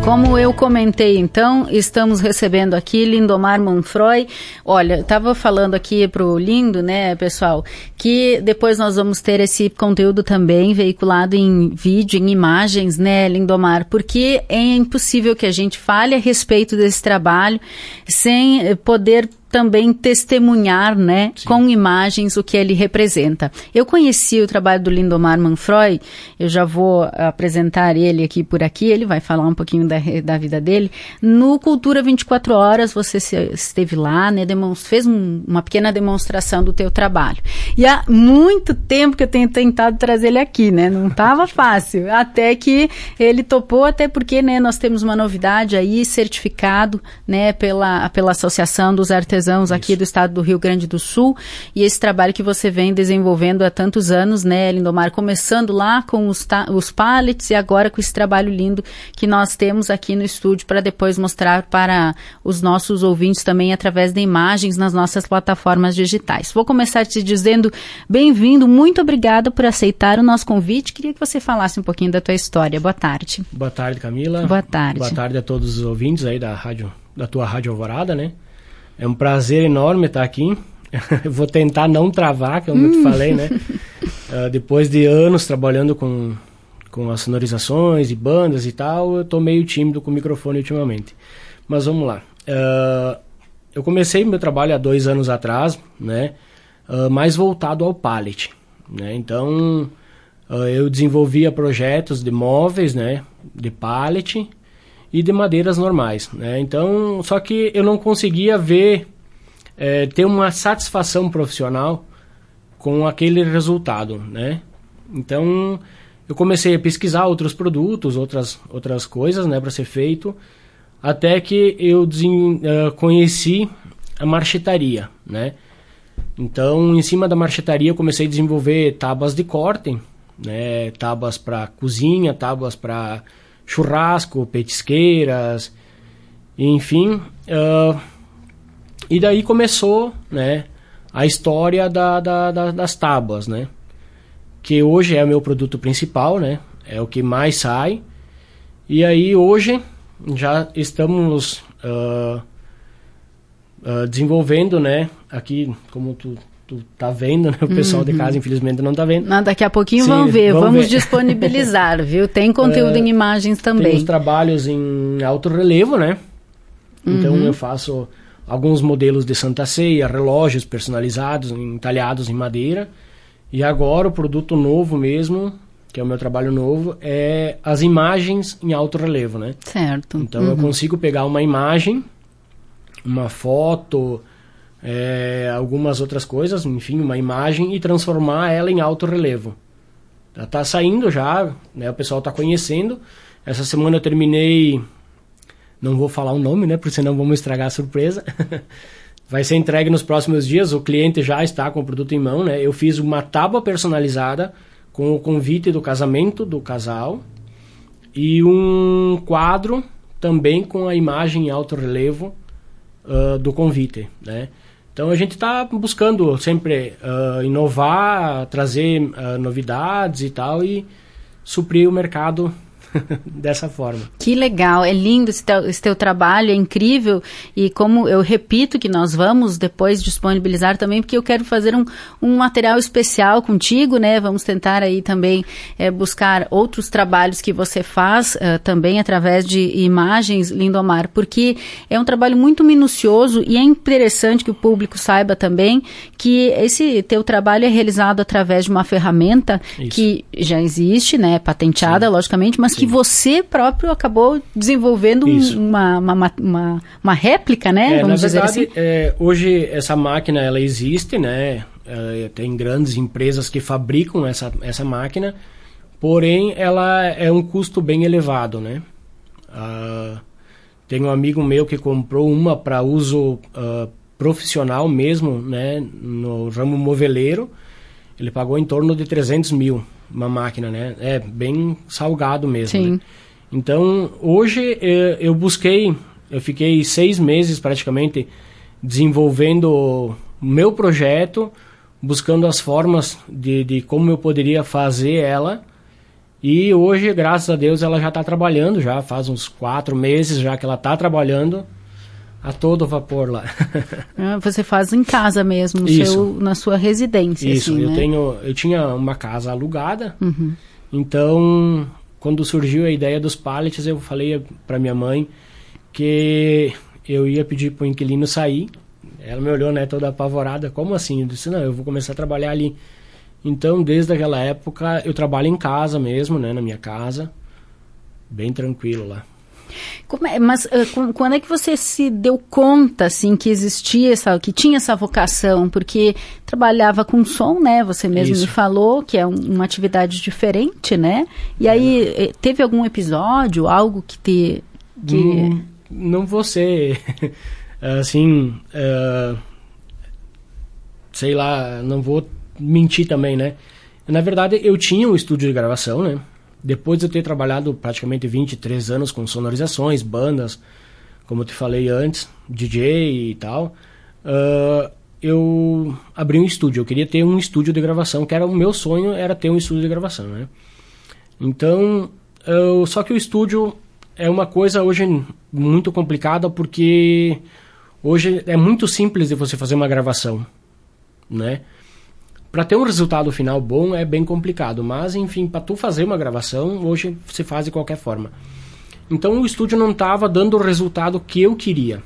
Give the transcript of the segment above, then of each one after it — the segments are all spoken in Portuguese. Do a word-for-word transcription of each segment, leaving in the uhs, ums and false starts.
Como eu comentei, então, estamos recebendo aqui Lindomar Monfroy. Olha, estava falando aqui pro Lindo, né, pessoal, que depois nós vamos ter esse conteúdo também veiculado em vídeo, em imagens, né, Lindomar, porque é impossível que a gente fale a respeito desse trabalho sem poder também testemunhar, né, Sim. com imagens o que ele representa. Eu conheci o trabalho do Lindomar Monfroy, eu já vou apresentar ele aqui por aqui, ele vai falar um pouquinho da, da vida dele. No Cultura vinte e quatro horas, você esteve lá, né, fez um, uma pequena demonstração do teu trabalho. E há muito tempo que eu tenho tentado trazer ele aqui, né, não estava fácil, até que ele topou, até porque, né, nós temos uma novidade aí, certificado, né, pela, pela Associação dos Artesãos aqui Isso. do estado do Rio Grande do Sul, e esse trabalho que você vem desenvolvendo há tantos anos, né, Lindomar, começando lá com os, ta- os pallets e agora com esse trabalho lindo que nós temos aqui no estúdio para depois mostrar para os nossos ouvintes também através de imagens nas nossas plataformas digitais. Vou começar te dizendo bem-vindo, muito obrigada por aceitar o nosso convite. Queria que você falasse um pouquinho da tua história. Boa tarde. Boa tarde, Camila. Boa tarde. Boa tarde a todos os ouvintes aí da rádio, da tua Rádio Alvorada, né? É um prazer enorme estar aqui. Eu vou tentar não travar, como hum. eu te falei, né? Uh, depois de anos trabalhando com, com as sonorizações e bandas e tal, eu estou meio tímido com o microfone ultimamente. Mas vamos lá. Uh, eu comecei meu trabalho há dois anos atrás, né? Uh, mais voltado ao pallet, né? Então, uh, eu desenvolvia projetos de móveis, né? De pallet e de madeiras normais, né? Então, só que eu não conseguia ver, é, ter uma satisfação profissional com aquele resultado, né? Então, eu comecei a pesquisar outros produtos, outras, outras coisas, né, para ser feito, até que eu desen, uh, conheci a marchetaria, né? Então, em cima da marchetaria, eu comecei a desenvolver tábuas de corte, né? Tábuas para cozinha, tábuas para churrasco, petisqueiras, enfim, uh, e daí começou, né, a história da, da, da, das tábuas, né, que hoje é o meu produto principal, né, é o que mais sai, e aí hoje já estamos uh, uh, desenvolvendo, né, aqui, como tu tu tá vendo, né? O pessoal uhum. de casa, infelizmente, não tá vendo. Não, daqui a pouquinho Sim, vão ver, vamos, vamos ver. disponibilizar, viu? Tem conteúdo uh, em imagens também. Temos trabalhos em alto relevo, né? Então uhum. eu faço alguns modelos de Santa Ceia, relógios personalizados, entalhados em madeira. E agora o produto novo mesmo, que é o meu trabalho novo, é as imagens em alto relevo, né? Certo. Então uhum. eu consigo pegar uma imagem, uma foto... É, algumas outras coisas, enfim, uma imagem e transformar ela em alto relevo. Já está saindo já, né, o pessoal está conhecendo. Essa semana eu terminei, não vou falar o nome, né, porque senão vamos estragar a surpresa. Vai ser entregue nos próximos dias, o cliente já está com o produto em mão, né. Eu fiz uma tábua personalizada com o convite do casamento do casal e um quadro também com a imagem em alto relevo uh, do convite, né. Então a gente está buscando sempre uh, inovar, trazer uh, novidades e tal e suprir o mercado dessa forma. Que legal, é lindo esse teu, esse teu trabalho, é incrível, e como eu repito que nós vamos depois disponibilizar também, porque eu quero fazer um, um material especial contigo, né, vamos tentar aí também é, buscar outros trabalhos que você faz uh, também através de imagens, Lindomar, porque é um trabalho muito minucioso e é interessante que o público saiba também que esse teu trabalho é realizado através de uma ferramenta Isso. que já existe, né, patenteada, Sim. logicamente, mas Sim. que você próprio acabou desenvolvendo um, uma, uma, uma, uma réplica, né? É, Vamos na dizer verdade, assim. É, hoje essa máquina ela existe, né? É, tem grandes empresas que fabricam essa, essa máquina, porém ela é um custo bem elevado, né? Uh, tem um amigo meu que comprou uma para uso uh, profissional mesmo, né? No ramo moveleiro, ele pagou em torno de trezentos mil. Uma máquina, né? É bem salgado mesmo. Sim. Né? Então, hoje eu, eu busquei, eu fiquei seis meses praticamente desenvolvendo o meu projeto, buscando as formas de, de como eu poderia fazer ela E hoje, graças a Deus, ela já está trabalhando, já faz uns quatro meses já que ela está trabalhando a todo vapor lá. Você faz em casa mesmo, no seu, na sua residência. Isso, assim, eu, né? tenho, eu tinha uma casa alugada, uhum. Então, quando surgiu a ideia dos pallets, eu falei para minha mãe que eu ia pedir para o inquilino sair. Ela me olhou, né, toda apavorada. Como assim? Eu disse, não, eu vou começar a trabalhar ali. Então, desde aquela época, eu trabalho em casa mesmo, né, na minha casa, bem tranquilo lá. Como é, mas uh, quando é que você se deu conta, assim, que existia essa, que tinha essa vocação? Porque trabalhava com som, né? Você mesmo Isso. me falou que é um, uma atividade diferente, né? E é. aí, teve algum episódio, algo que te... Que... Hum, não vou ser, assim, uh, sei lá, não vou mentir também, né? Na verdade, eu tinha um estúdio de gravação, né? Depois de eu ter trabalhado praticamente vinte e três anos com sonorizações, bandas, como eu te falei antes, D J e tal, uh, eu abri um estúdio. Eu queria ter um estúdio de gravação, que era o meu sonho, era ter um estúdio de gravação, né? Então, uh, só que o estúdio é uma coisa hoje muito complicada, porque hoje é muito simples de você fazer uma gravação, né? Para ter um resultado final bom é bem complicado, mas enfim, para tu fazer uma gravação, hoje você faz de qualquer forma. Então o estúdio não estava dando o resultado que eu queria.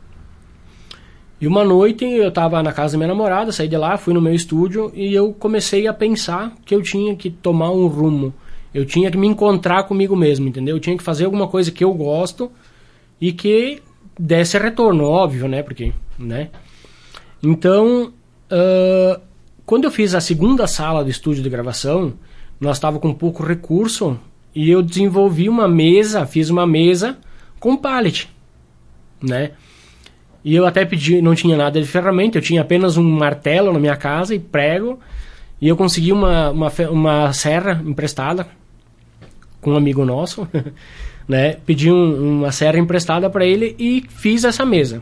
E uma noite eu estava na casa da minha namorada, saí de lá, fui no meu estúdio e eu comecei a pensar que eu tinha que tomar um rumo. Eu tinha que me encontrar comigo mesmo, entendeu? Eu tinha que fazer alguma coisa que eu gosto e que desse retorno, óbvio, né? Porque, né? Então... Uh, Quando eu fiz a segunda sala do estúdio de gravação, nós estávamos com pouco recurso e eu desenvolvi uma mesa, fiz uma mesa com pallet, né? E eu até pedi, não tinha nada de ferramenta, eu tinha apenas um martelo na minha casa e prego, e eu consegui uma, uma, uma serra emprestada com um amigo nosso, né? Pedi um, uma serra emprestada para ele e fiz essa mesa.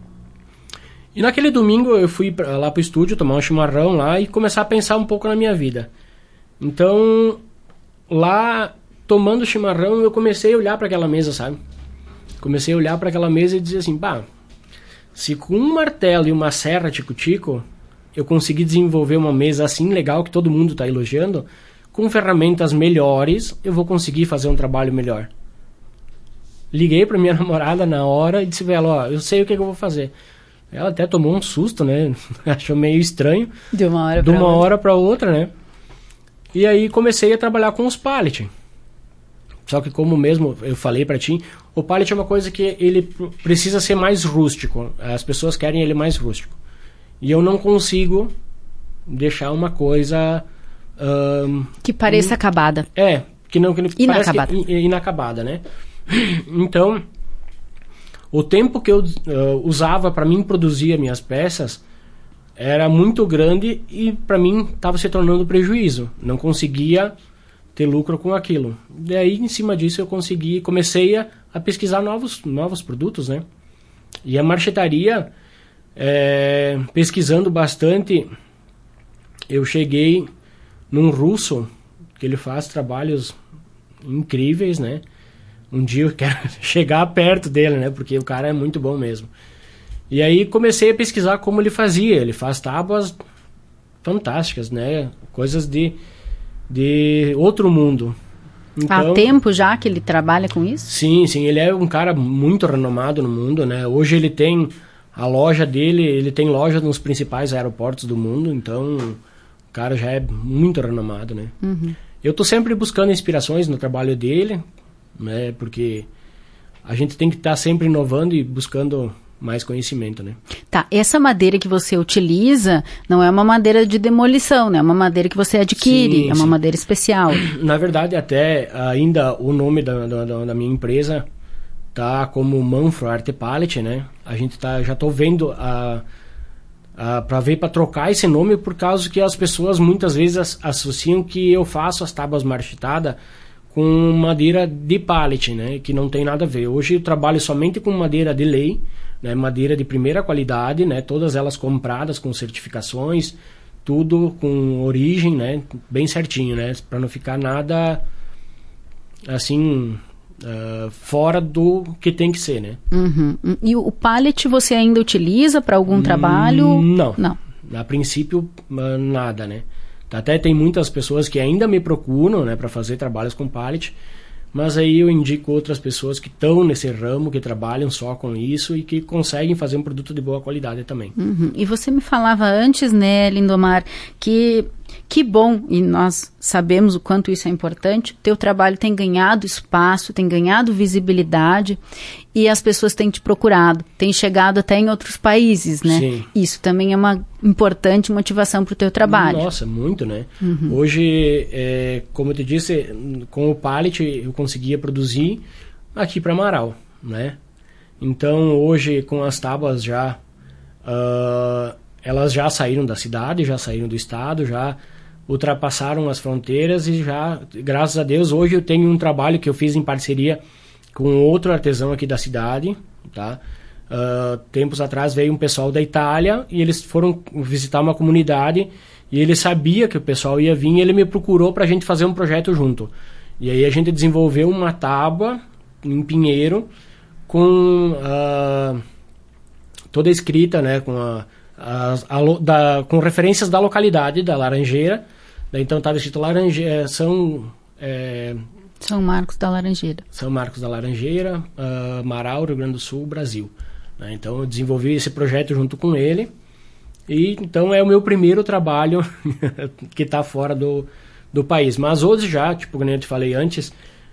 E naquele domingo eu fui pra, lá pro estúdio tomar um chimarrão lá e começar a pensar um pouco na minha vida. Então, lá, tomando chimarrão, eu comecei a olhar para aquela mesa, sabe? Comecei a olhar para aquela mesa e dizer assim, pá, se com um martelo e uma serra tico-tico eu consegui desenvolver uma mesa assim legal que todo mundo tá elogiando, com ferramentas melhores eu vou conseguir fazer um trabalho melhor. Liguei pra minha namorada na hora e disse pra ela, ó, eu sei o que, que eu vou fazer. Ela até tomou um susto, né? Achou meio estranho. De uma hora para outra. De uma hora para outra, né? E aí comecei a trabalhar com os pallet. Só que como mesmo eu falei para ti, o pallet é uma coisa que ele precisa ser mais rústico. As pessoas querem ele mais rústico. E eu não consigo deixar uma coisa... Um, que pareça in... acabada. É, que não... Que inacabada. Parece que é inacabada, né? Então... O tempo que eu uh, usava para mim produzir as minhas peças era muito grande e para mim estava se tornando prejuízo. Não conseguia ter lucro com aquilo. Daí, em cima disso, eu consegui, comecei a, a pesquisar novos, novos produtos, né? E a marchetaria, é, pesquisando bastante, eu cheguei num russo que ele faz trabalhos incríveis, né? Um dia eu quero chegar perto dele, né? Porque o cara é muito bom mesmo. E aí comecei a pesquisar como ele fazia. Ele faz tábuas fantásticas, né? Coisas de, de outro mundo. Então, há tempo já que ele trabalha com isso? Sim, sim. Ele é um cara muito renomado no mundo, né? Hoje ele tem a loja dele, ele tem loja nos principais aeroportos do mundo. Então, o cara já é muito renomado, né? Uhum. Eu tô sempre buscando inspirações no trabalho dele, né? Porque a gente tem que estar tá sempre inovando e buscando mais conhecimento, né? Tá, essa madeira que você utiliza não é uma madeira de demolição, né? É uma madeira que você adquire, sim, é uma sim. madeira especial. Na verdade, até ainda o nome da, da, da minha empresa tá como Manfro Arte Pallet, né? A gente tá, já tô vendo a, a, para ver para trocar esse nome por causa que as pessoas muitas vezes as, associam que eu faço as tábuas marchetadas com madeira de pallet, né? Que não tem nada a ver. Hoje eu trabalho somente com madeira de lei, né? Madeira de primeira qualidade, né? Todas elas compradas com certificações, tudo com origem, né? Bem certinho, né? Para não ficar nada assim, uh, fora do que tem que ser, né? Uhum. E o pallet você ainda utiliza para algum trabalho? Não. Não. A princípio, uh, nada, né? Até tem muitas pessoas que ainda me procuram, né, para fazer trabalhos com pallet, mas aí eu indico outras pessoas que estão nesse ramo, que trabalham só com isso e que conseguem fazer um produto de boa qualidade também. Uhum. E você me falava antes, né, Lindomar, que que bom, e nós sabemos o quanto isso é importante, o teu trabalho tem ganhado espaço, tem ganhado visibilidade e as pessoas têm te procurado, têm chegado até em outros países, né? Sim. Isso também é uma importante motivação para o teu trabalho. Nossa, muito, né? Uhum. Hoje, é, como eu te disse, com o pallet eu conseguia produzir aqui para Amaral, né? Então, hoje, com as tábuas já... Uh, elas já saíram da cidade, já saíram do estado, já ultrapassaram as fronteiras e já, graças a Deus, hoje eu tenho um trabalho que eu fiz em parceria com outro artesão aqui da cidade, tá? Uh, tempos atrás veio um pessoal da Itália e eles foram visitar uma comunidade e ele sabia que o pessoal ia vir e ele me procurou para a gente fazer um projeto junto. E aí a gente desenvolveu uma tábua em pinheiro com uh, toda escrita, né, com a As, a, da, com referências da localidade, da Laranjeira. Então estava escrito Laranjeira, São, é, São Marcos da Laranjeira. São Marcos da Laranjeira, uh, Amaral, Rio Grande do Sul, Brasil. Né? Então eu desenvolvi esse projeto junto com ele. E então é o meu primeiro trabalho que está fora do, do país. Mas hoje já, tipo, como eu te falei antes,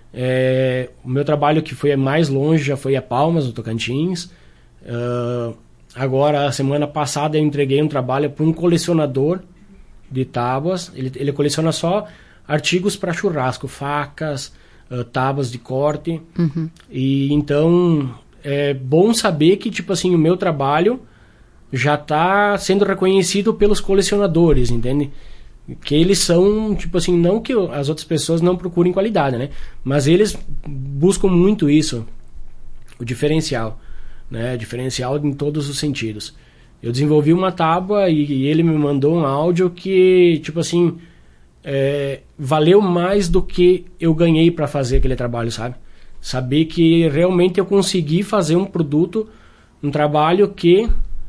é, o meu trabalho que foi mais longe já foi a Palmas, no Tocantins. Uh, Agora, a semana passada, eu entreguei um trabalho para um colecionador de tábuas. Ele, ele coleciona só artigos para churrasco, facas, uh, tábuas de corte. Uhum. E então, é bom saber que, tipo assim, o meu trabalho já está sendo reconhecido pelos colecionadores, entende? Que eles são, tipo assim, não que as outras pessoas não procurem qualidade, né? Mas eles buscam muito isso, o diferencial. Né, diferencial em todos os sentidos. Eu desenvolvi uma tábua e, e ele me mandou um áudio que, tipo assim, é, valeu mais do que eu ganhei para fazer aquele trabalho, sabe? Saber que realmente eu consegui fazer um produto, um trabalho que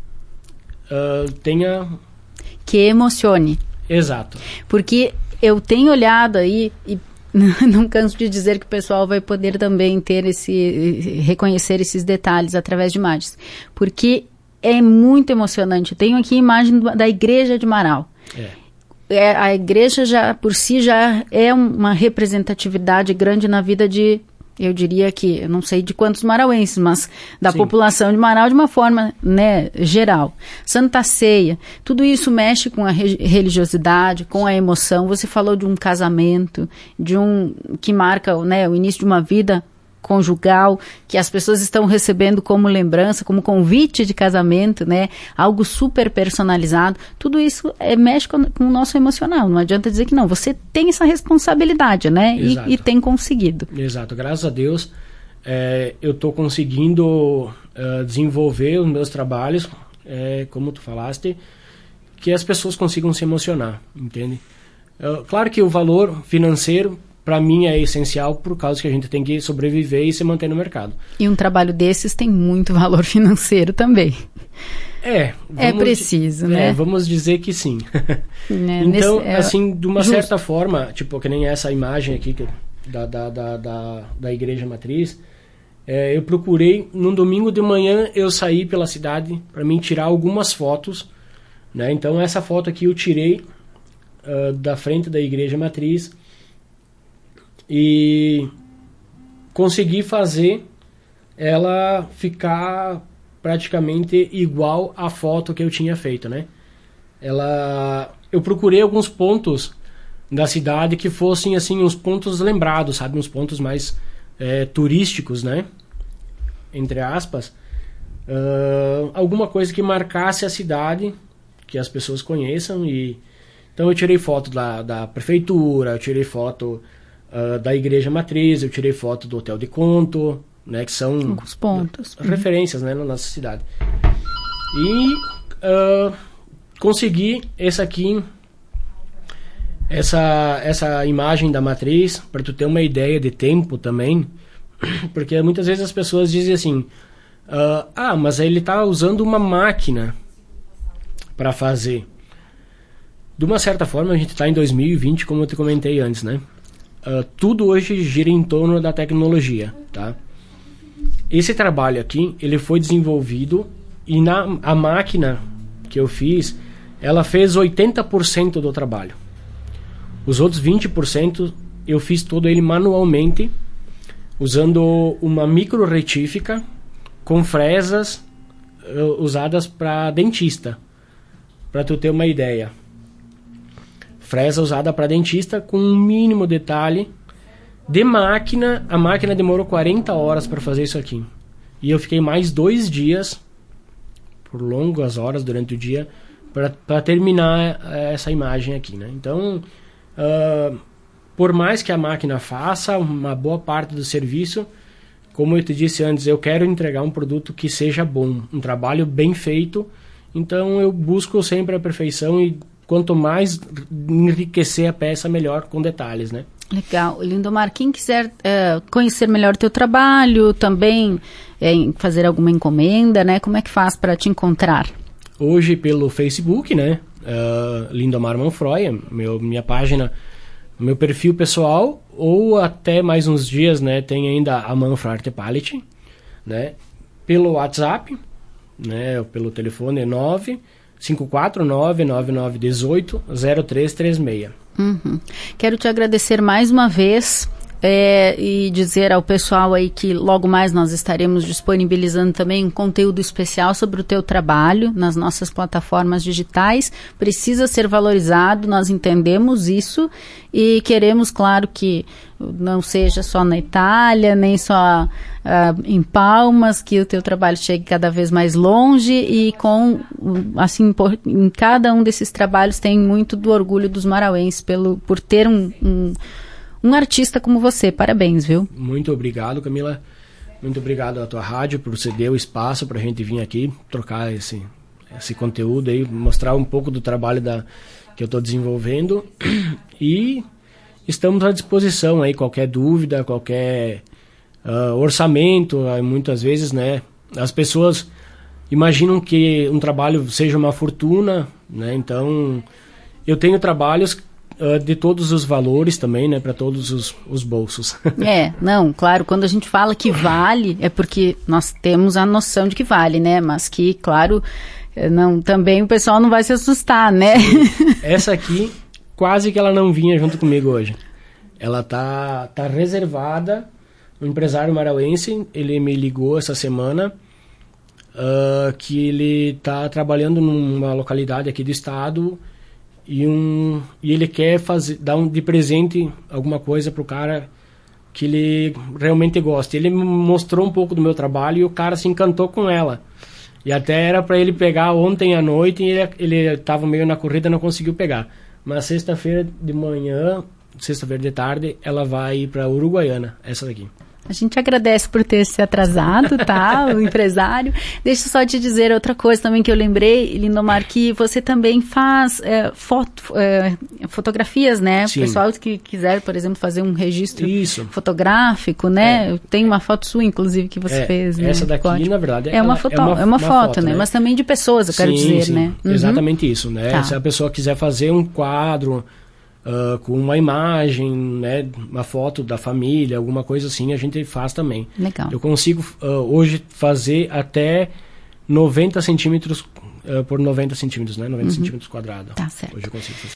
uh, tenha... Que emocione. Exato. Porque eu tenho olhado aí e não canso de dizer que o pessoal vai poder também ter esse, reconhecer esses detalhes através de imagens, porque é muito emocionante. Eu tenho aqui a imagem da igreja de Amaral. É. É, a igreja já, por si, já é uma representatividade grande na vida de, eu diria que, eu não sei de quantos marauenses, mas da Sim. população de Amaral de uma forma, né, geral. Santa Ceia, tudo isso mexe com a re- religiosidade, com a emoção. Você falou de um casamento, de um que marca, né, o início de uma vida conjugal, que as pessoas estão recebendo como lembrança, como convite de casamento, né, algo super personalizado. Tudo isso é, mexe com, com o nosso emocional. Não adianta dizer que não. Você tem essa responsabilidade, né, e, e tem conseguido. Exato. Graças a Deus, é, eu estou conseguindo uh, desenvolver os meus trabalhos, é, como tu falaste, que as pessoas consigam se emocionar, entende? Uh, claro que o valor financeiro para mim é essencial por causa que a gente tem que sobreviver e se manter no mercado. E um trabalho desses tem muito valor financeiro também. É. É preciso, di- né? É, vamos dizer que sim. Né? Então, Nesse, é, assim, de uma justo. certa forma, tipo, que nem essa imagem aqui que, da, da, da, da, da Igreja Matriz, é, eu procurei, num domingo de manhã, eu saí pela cidade para mim tirar algumas fotos, né? Então, essa foto aqui eu tirei uh, da frente da Igreja Matriz, e consegui fazer ela ficar praticamente igual à foto que eu tinha feito, né? Ela, eu procurei alguns pontos da cidade que fossem assim uns pontos lembrados, sabe, uns pontos mais é, turísticos, né? Entre aspas, uh, alguma coisa que marcasse a cidade, que as pessoas conheçam. E então eu tirei foto da, da prefeitura, eu tirei foto Uh, da Igreja Matriz, eu tirei foto do Hotel de Conto, né, que são alguns pontos, referências, né, na nossa cidade. E uh, consegui esse aqui, Essa, essa imagem da matriz, para tu ter uma ideia de tempo também, porque muitas vezes as pessoas dizem assim, uh, ah, mas ele está usando uma máquina para fazer. De uma certa forma, a gente está em dois mil e vinte, como eu te comentei antes, né? Uh, tudo hoje gira em torno da tecnologia, tá? Esse trabalho aqui, ele foi desenvolvido e na, a máquina que eu fiz, ela fez oitenta por cento do trabalho. Os outros vinte por cento eu fiz todo ele manualmente, usando uma micro retífica com fresas uh, usadas para dentista, para tu ter uma ideia. Fresa usada para dentista com um mínimo detalhe. De máquina, a máquina demorou quarenta horas para fazer isso aqui. E eu fiquei mais dois dias, por longas horas durante o dia, para terminar uh, essa imagem aqui, né? Então, uh, por mais que a máquina faça uma boa parte do serviço, como eu te disse antes, eu quero entregar um produto que seja bom, um trabalho bem feito. Então eu busco sempre a perfeição e quanto mais enriquecer a peça, melhor, com detalhes, né? Legal. Lindomar, quem quiser uh, conhecer melhor o teu trabalho, também uh, fazer alguma encomenda, né? Como é que faz para te encontrar? Hoje pelo Facebook, né? Uh, Lindomar Manfroy, meu, minha página, meu perfil pessoal, ou até mais uns dias, né? Tem ainda a Manfroy Arte Palette, né? Pelo WhatsApp, né? Pelo telefone é nove cinco quatro nove nove nove um oito zero três três seis. Uhum. Quero te agradecer mais uma vez é, e dizer ao pessoal aí que logo mais nós estaremos disponibilizando também um conteúdo especial sobre o teu trabalho nas nossas plataformas digitais. Precisa ser valorizado, nós entendemos isso e queremos, claro, que não seja só na Itália, nem só uh, em Palmas, que o teu trabalho chegue cada vez mais longe e com, assim, por, em cada um desses trabalhos tem muito do orgulho dos marauenses pelo, por ter um, um, um artista como você. Parabéns, viu? Muito obrigado, Camila. Muito obrigado à tua rádio por ceder o espaço para a gente vir aqui trocar esse, esse conteúdo aí, mostrar um pouco do trabalho da, que eu estou desenvolvendo e estamos à disposição aí, qualquer dúvida, qualquer uh, orçamento, uh, muitas vezes, né, as pessoas imaginam que um trabalho seja uma fortuna, né, então eu tenho trabalhos uh, de todos os valores também, né, para todos os, os bolsos. É, não, claro, quando a gente fala que vale, é porque nós temos a noção de que vale, né, mas que, claro, não, também o pessoal não vai se assustar, né? Sim. Essa aqui quase que ela não vinha junto comigo hoje. Ela tá, tá reservada. Um empresário marauense, ele me ligou essa semana uh, que ele tá trabalhando numa localidade aqui do estado e, um, e ele quer fazer, dar um, de presente alguma coisa pro cara que ele realmente gosta. Ele me mostrou um pouco do meu trabalho e o cara se encantou com ela. E até era para ele pegar ontem à noite e ele, ele tava meio na corrida, não conseguiu pegar. Mas sexta-feira de manhã, sexta-feira de tarde, ela vai ir para Uruguaiana, essa daqui. A gente agradece por ter se atrasado, tá? O empresário. Deixa eu só te dizer outra coisa também que eu lembrei, Lindomar, que você também faz é, foto, é, fotografias, né? Sim. O pessoal que quiser, por exemplo, fazer um registro Isso. fotográfico, né? É. Tem uma foto sua, inclusive, que você é, fez. Né? Essa daqui, Pode. na verdade, é, uma ela, foto, é, uma, é uma, uma foto, foto, né? né? Mas também de pessoas, eu sim, quero dizer, sim. né? Uhum. Exatamente isso, né? Tá. Se a pessoa quiser fazer um quadro Uh, com uma imagem, né, uma foto da família, alguma coisa assim, a gente faz também. Legal. Eu consigo uh, hoje fazer até noventa centímetros uh, por noventa centímetros, né, noventa uhum. centímetros quadrados. Tá certo. Hoje eu consigo fazer.